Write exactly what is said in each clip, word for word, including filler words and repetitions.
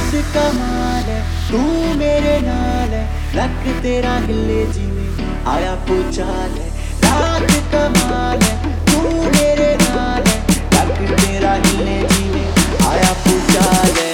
रात कमाल है, तू मेरे नाल है, लक तेरा हिले जिवें आया भूचाल है। रात कमाल है, तू मेरे नाल है, लक तेरा हिले जिवें आया भूचाल है।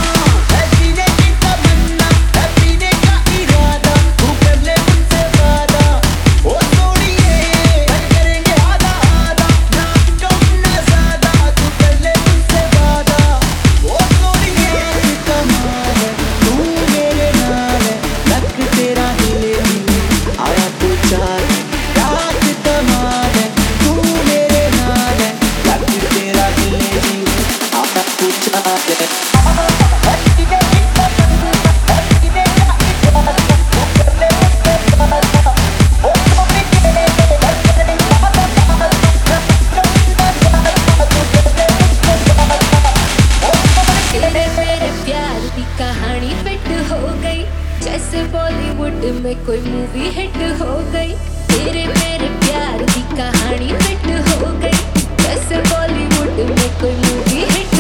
कहानी फिट हो गई जैसे बॉलीवुड में कोई मूवी हिट हो गई। तेरे मेरे प्यार की कहानी फिट हो गई जैसे बॉलीवुड में कोई मूवी हिट